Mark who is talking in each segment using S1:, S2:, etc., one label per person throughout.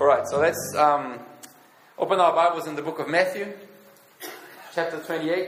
S1: All right, so let's open our Bibles in the book of Matthew, chapter 28.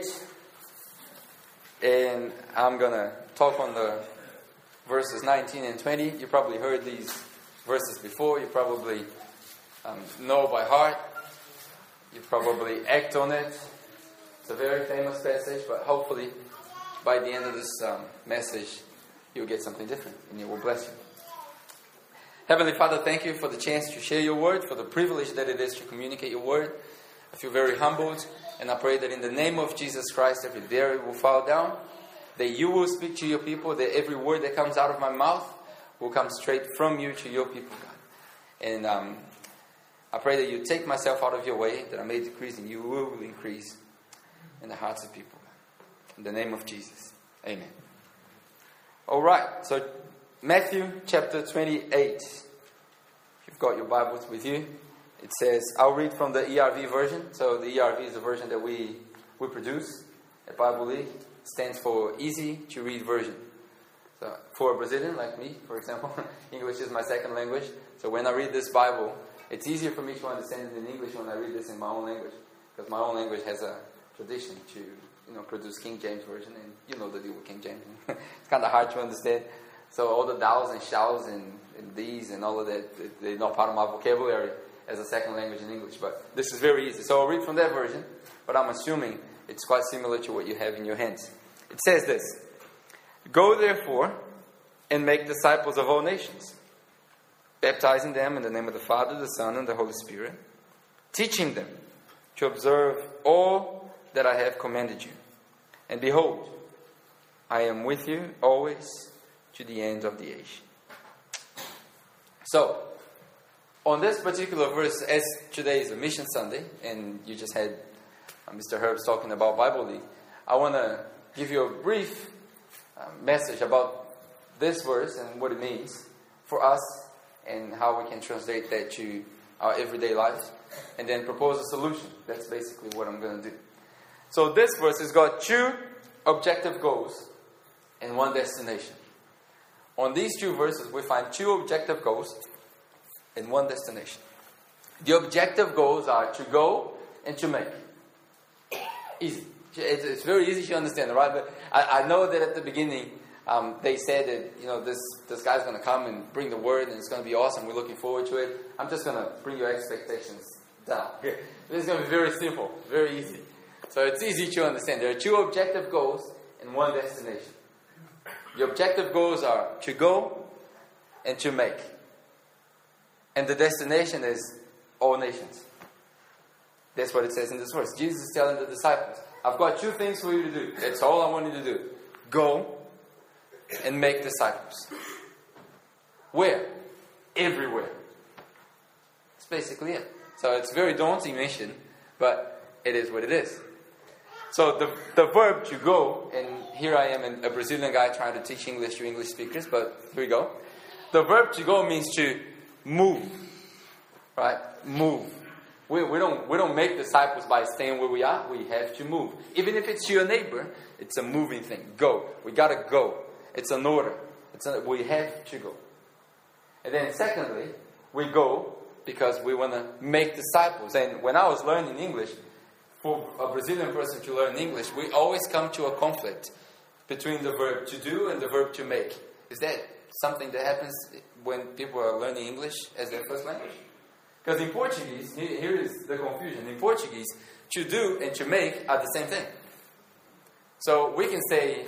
S1: And I'm going to talk on the verses 19 and 20. You probably heard these verses before. You probably know by heart. You probably act on it. It's a very famous passage, but hopefully by the end of this message, you'll get something different and it will bless you. Heavenly Father, thank you for the chance to share your word, for the privilege that it is to communicate your word. I feel very humbled, and I pray that in the name of Jesus Christ, every barrier will fall down, that you will speak to your people, that every word that comes out of my mouth will come straight from you to your people, God. And I pray that you take myself out of your way, that I may decrease and you will increase in the hearts of people, God. In the name of Jesus, amen. All right, so Matthew chapter 28. If you've got your Bibles with you, it says, I'll read from the ERV version. So the ERV is the version that we produce at Bible League. It stands for Easy to Read Version. So for a Brazilian like me, for example, English is my second language. So when I read this Bible, it's easier for me to understand it in English when I read this in my own language. Because my own language has a tradition to produce King James Version. And you know the deal with King James. It's kind of hard to understand. So all the thous and shalls and these and all of that, they're not part of my vocabulary as a second language in English. But this is very easy. So I'll read from that version, but I'm assuming it's quite similar to what you have in your hands. It says this: Go therefore and make disciples of all nations, baptizing them in the name of the Father, the Son, and the Holy Spirit, teaching them to observe all that I have commanded you. And behold, I am with you always to the end of the age. So, on this particular verse, as today is a Mission Sunday, and you just had Mr. Herbs talking about Bible League, I want to give you a brief message about this verse and what it means for us and how we can translate that to our everyday lives, and then propose a solution. That's basically what I'm going to do. So this verse has got two objective goals and one destination. On these two verses, we find two objective goals and one destination. The objective goals are to go and to make. Easy. It's very easy to understand, right? But I know that at the beginning, they said that, this guy's going to come and bring the word and it's going to be awesome. We're looking forward to it. I'm just going to bring your expectations down. This is going to be very simple, very easy. So it's easy to understand. There are two objective goals and one destination. The objective goals are to go and to make. And the destination is all nations. That's what it says in this verse. Jesus is telling the disciples, I've got two things for you to do. That's all I want you to do. Go and make disciples. Where? Everywhere. That's basically it. So it's a very daunting mission, but it is what it is. So the verb to go, and here I am, a Brazilian guy trying to teach English to English speakers, but here we go. The verb to go means to move, right? Move. We don't make disciples by staying where we are. We have to move. Even if it's your neighbor, it's a moving thing. Go. We got to go. It's an order. We have to go. And then secondly, we go because we want to make disciples. And when I was learning English, for a Brazilian person to learn English, we always come to a conflict between the verb to do and the verb to make. Is that something that happens when people are learning English as their first language? Because in Portuguese, here is the confusion. In Portuguese, to do and to make are the same thing. So we can say,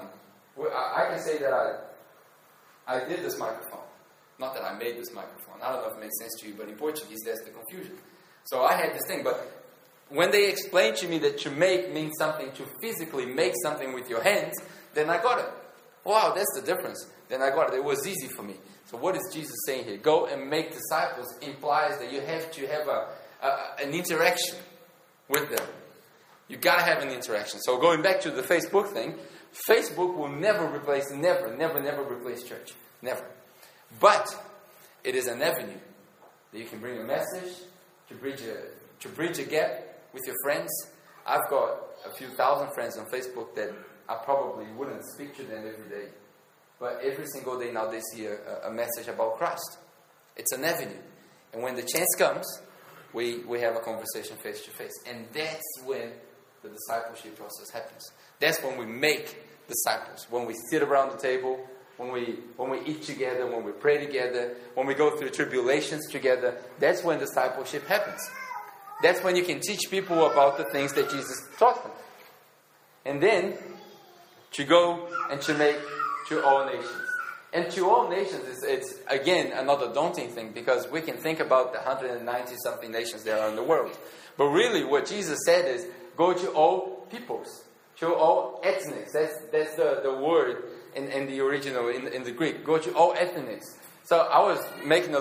S1: I can say that I did this microphone. Not that I made this microphone. I don't know if it makes sense to you, but in Portuguese, that's the confusion. So I had this thing, but when they explained to me that to make means something, to physically make something with your hands, then I got it. Wow, that's the difference. Then I got it. It was easy for me. So what is Jesus saying here? Go and make disciples implies that you have to have an interaction with them. You got to have an interaction. So going back to the Facebook thing, Facebook will never replace church. Never. But it is an avenue that you can bring a message to bridge a gap with your friends. I've got a few thousand friends on Facebook that I probably wouldn't speak to them every day. But every single day now they see a message about Christ. It's an avenue. And when the chance comes, we have a conversation face to face. And that's when the discipleship process happens. That's when we make disciples. When we sit around the table, when we eat together, when we pray together, when we go through tribulations together, that's when discipleship happens. That's when you can teach people about the things that Jesus taught them. And then to go and to make to all nations. And to all nations, it's again another daunting thing, because we can think about the 190-something nations there are in the world. But really what Jesus said is, go to all peoples, to all ethnics. That's the word in the original, in the Greek. Go to all ethnics. So I was making I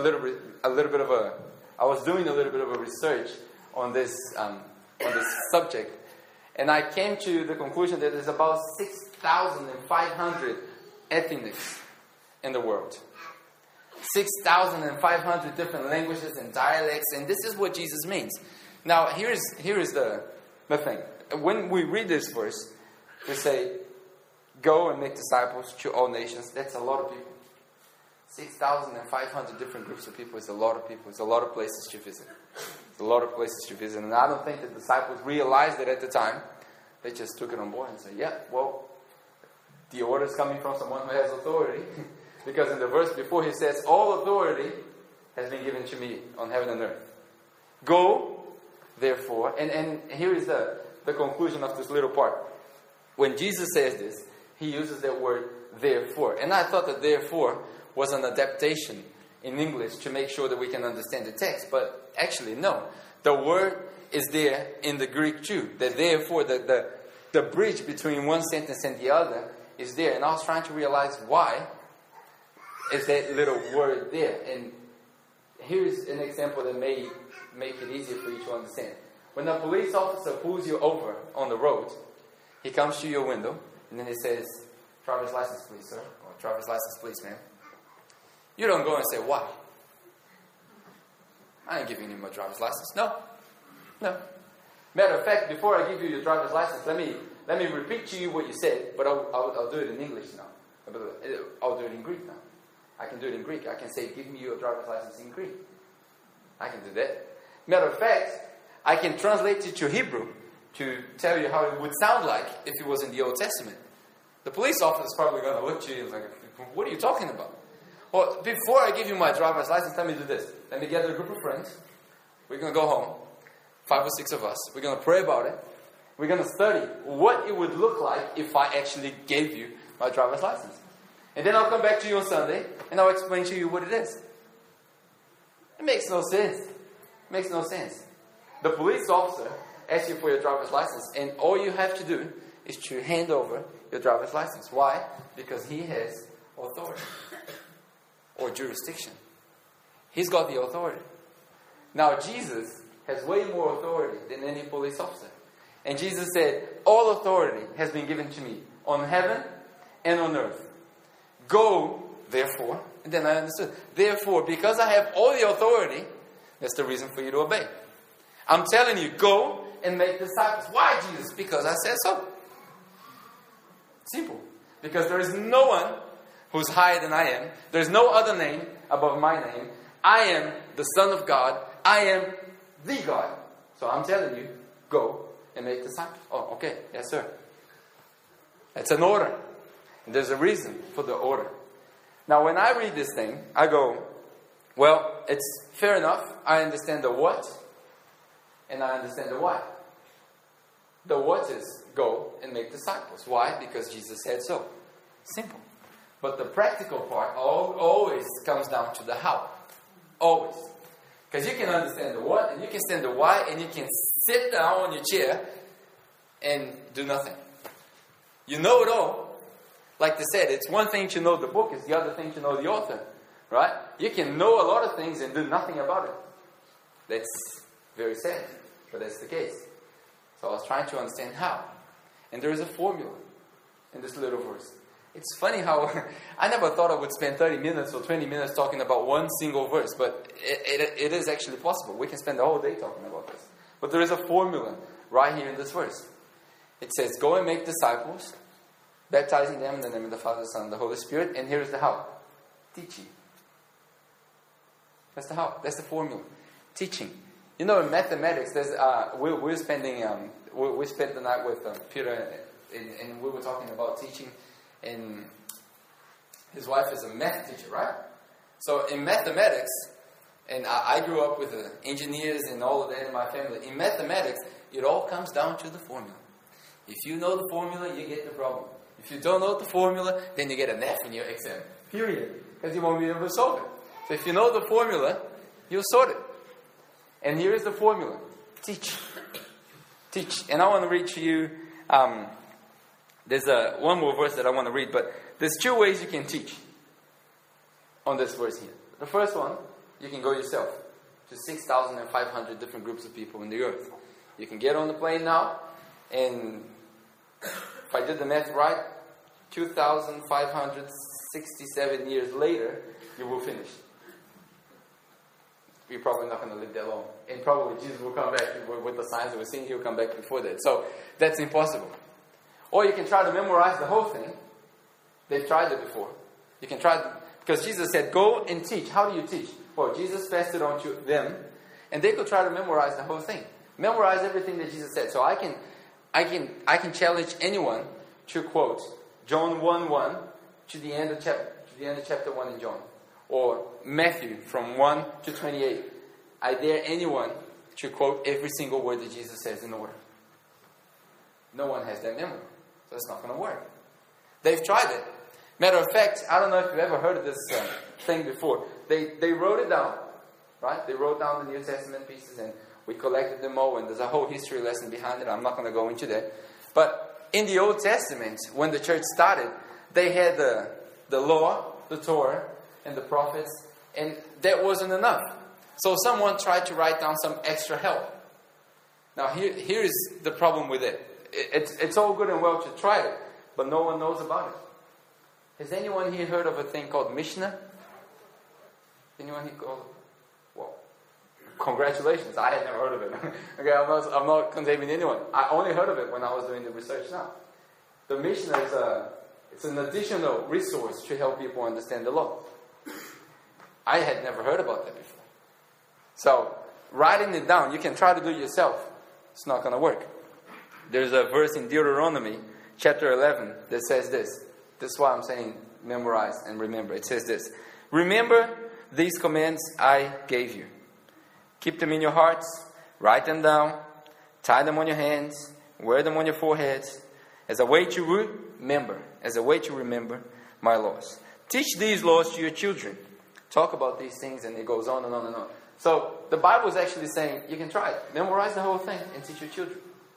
S1: was doing a little bit of a research on this subject. And I came to the conclusion that there's about 6,500 ethnics in the world. 6,500 different languages and dialects, and this is what Jesus means. Now, here is the thing. When we read this verse, we say, go and make disciples to all nations. That's a lot of people. 6,500 different groups of people is a lot of people. It's a lot of places to visit. It's a lot of places to visit. And I don't think the disciples realized it at the time. They just took it on board and said, yeah, well, the order is coming from someone who has authority. Because in the verse before he says, all authority has been given to me on heaven and earth. Go, therefore, and here is the conclusion of this little part. When Jesus says this, he uses that word, therefore. And I thought that therefore was an adaptation in English to make sure that we can understand the text. But actually, no. The word is there in the Greek too. That therefore, the bridge between one sentence and the other is there. And I was trying to realize why is that little word there. And here's an example that may make it easier for you to understand. When a police officer pulls you over on the road, he comes to your window and then he says, driver's license please, sir. Or driver's license please, ma'am. You don't go and say, why? I ain't giving you my driver's license. No. Matter of fact, before I give you your driver's license, let me repeat to you what you said, but I'll do it in English now. I'll do it in Greek now. I can do it in Greek. I can say, give me your driver's license in Greek. I can do that. Matter of fact, I can translate it to Hebrew to tell you how it would sound like if it was in the Old Testament. The police officer is probably going to look at you and like, what are you talking about? Well, before I give you my driver's license, let me do this. Let me gather a group of friends. We're going to go home. 5 or 6 of us. We're going to pray about it. We're going to study what it would look like if I actually gave you my driver's license. And then I'll come back to you on Sunday and I'll explain to you what it is. It makes no sense. It makes no sense. The police officer asks you for your driver's license, and all you have to do is to hand over your driver's license. Why? Because he has authority or jurisdiction. He's got the authority. Now Jesus has way more authority than any police officer. And Jesus said, all authority has been given to me on heaven and on earth. Go, therefore, and then I understood. Therefore, because I have all the authority, that's the reason for you to obey. I'm telling you, go and make disciples. Why, Jesus? Because I said so. Simple. Because there is no one who's higher than I am. There's no other name above my name. I am the Son of God. I am the God. So I'm telling you, go and make disciples. Oh, okay. Yes, sir. It's an order. And there's a reason for the order. Now, when I read this thing, I go, well, it's fair enough. I understand the what, and I understand the why. The what is go and make disciples. Why? Because Jesus said so. Simple. But the practical part always comes down to the how. Always. Because you can understand the what, and you can understand the why, and you can sit down on your chair and do nothing. You know it all. Like they said, it's one thing to know the book, it's the other thing to know the author. Right? You can know a lot of things and do nothing about it. That's very sad, but that's the case. So I was trying to understand how. And there is a formula in this little verse. It's funny how I never thought I would spend 30 minutes or 20 minutes talking about one single verse, but it is actually possible. We can spend the whole day talking about this. But there is a formula right here in this verse. It says, go and make disciples, baptizing them in the name of the Father, the Son, and the Holy Spirit. And here's the how. Teaching. That's the how. That's the formula. Teaching. You know, in mathematics, there's we spent the night with Peter, and we were talking about teaching, and his wife is a math teacher, right? So in mathematics, and I grew up with engineers and all of that in my family. In mathematics, it all comes down to the formula. If you know the formula, you get the problem. If you don't know the formula, then you get an F in your exam. Period. Because you won't be able to solve it. So if you know the formula, you'll sort it. And here is the formula. Teach. Teach. And I want to read to you, there's one more verse that I want to read, but there's two ways you can teach on this verse here. The first one, you can go yourself to 6,500 different groups of people in the earth. You can get on the plane now, and if I did the math right, 2,567 years later, you will finish. You're probably not going to live that long. And probably Jesus will come back with the signs that we're seeing. He'll come back before that. So that's impossible. Or you can try to memorize the whole thing. They've tried it before. You can try, because Jesus said, go and teach. How do you teach? Well, Jesus passed it on to them, and they could try to memorize the whole thing. Memorize everything that Jesus said. So I can challenge anyone to quote John 1:1 to the end of chapter 1 in John, or Matthew from 1 to 28. I dare anyone to quote every single word that Jesus says in order. No one has that memory, so it's not going to work. They've tried it. Matter of fact, I don't know if you've ever heard of this thing before. They wrote it down, right? They wrote down the New Testament pieces, and we collected them all, and there's a whole history lesson behind it. I'm not going to go into that. But in the Old Testament, when the church started, they had the law, the Torah, and the prophets, and that wasn't enough. So someone tried to write down some extra help. Now here is the problem with it. It's all good and well to try it, but no one knows about it. Has anyone here heard of a thing called Mishnah? Anyone here called? Well, congratulations. I had never heard of it. Okay, I'm not condemning anyone. I only heard of it when I was doing the research now. The Mishnah is an additional resource to help people understand the law. I had never heard about that before. So, writing it down, you can try to do it yourself. It's not going to work. There's a verse in Deuteronomy, chapter 11, that says this. This is why I'm saying memorize and remember. It says this. Remember these commands I gave you. Keep them in your hearts. Write them down. Tie them on your hands. Wear them on your foreheads. As a way to remember. As a way to remember my laws. Teach these laws to your children. Talk about these things, and it goes on and on and on. So the Bible is actually saying you can try it. Memorize the whole thing and teach your children.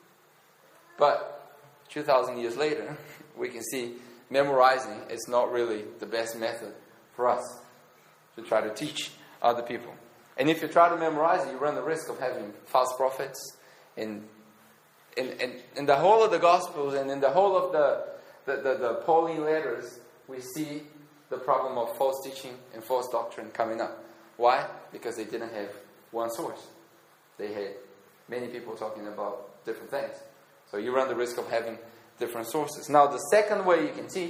S1: But 2,000 years later, we can see memorizing is not really the best method for us to try to teach other people. And if you try to memorize it, you run the risk of having false prophets. In the whole of the Gospels and in the whole of the Pauline letters, we see the problem of false teaching and false doctrine coming up. Why? Because they didn't have one source. They had many people talking about different things. So you run the risk of having different sources. Now, the second way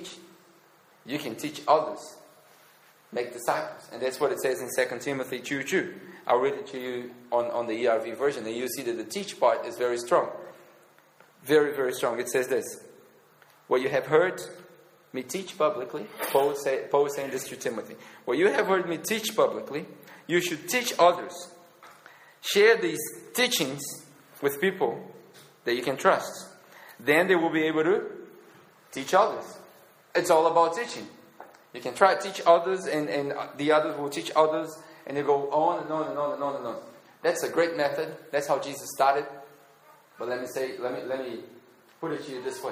S1: you can teach others. Make disciples. And that's what it says in 2 Timothy 2:2. I'll read it to you on the ERV version, and you see that the teach part is very strong. Very, very strong. It says this. What you have heard me teach publicly, Paul is saying this to Timothy. What you have heard me teach publicly, you should teach others. Share these teachings with people that you can trust. Then they will be able to teach others. It's all about teaching. You can try to teach others, and the others will teach others, and you go on and on and on and on and on. That's a great method. That's how Jesus started. But let me put it to you this way.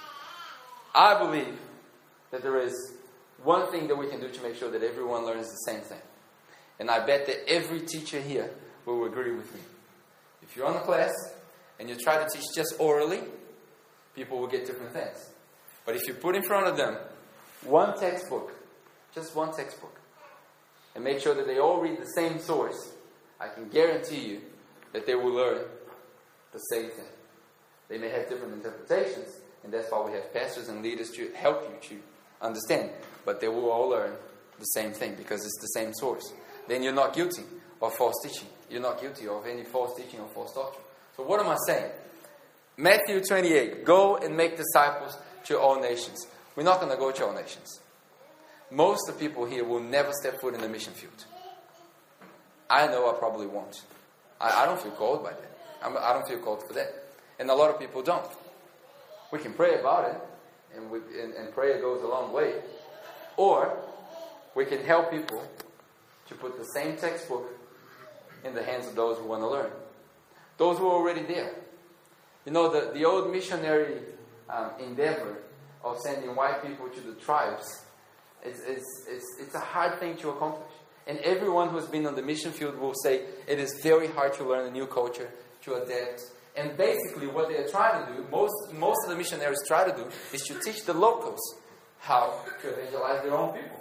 S1: I believe that there is one thing that we can do to make sure that everyone learns the same thing. And I bet that every teacher here will agree with me. If you're on a class and you try to teach just orally, people will get different things. But if you put in front of them one textbook, just one textbook, and make sure that they all read the same source, I can guarantee you that they will learn the same thing. They may have different interpretations, and that's why we have pastors and leaders to help you to understand. But they will all learn the same thing because it's the same source. then you're not guilty of false teaching. You're not guilty of any false teaching or false doctrine. So what am I saying? Matthew 28, go and make disciples to all nations. We're not going to go to all nations. Most of the people here will never step foot in the mission field. I know I probably won't. I don't feel called by that. I don't feel called for that. And a lot of people don't. We can pray about it, and prayer goes a long way. Or we can help people to put the same textbook in the hands of those who want to learn. Those who are already there. You know, the old missionary endeavor of sending white people to the tribes, it's a hard thing to accomplish. And everyone who's been on the mission field will say it is very hard to learn a new culture, to adapt. And basically what they're trying to do, most of the missionaries try to do, is to teach the locals how to evangelize their own people.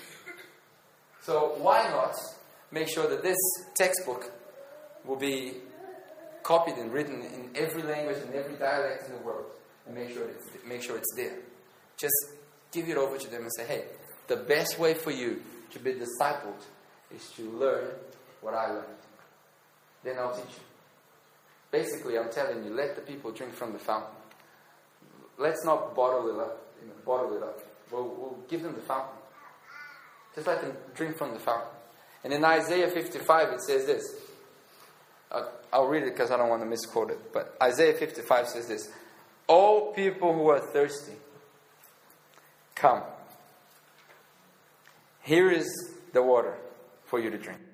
S1: So why not make sure that this textbook will be copied and written in every language and every dialect in the world, and make sure it's there. Just give it over to them and say, hey, the best way for you to be discipled is to learn what I learned. Then I'll teach you. Basically, I'm telling you, let the people drink from the fountain. Let's not bottle it up. We'll give them the fountain. Just let them drink from the fountain. And in Isaiah 55, it says this. I'll read it because I don't want to misquote it. But Isaiah 55 says this. All people who are thirsty, come. Here is the water for you to drink.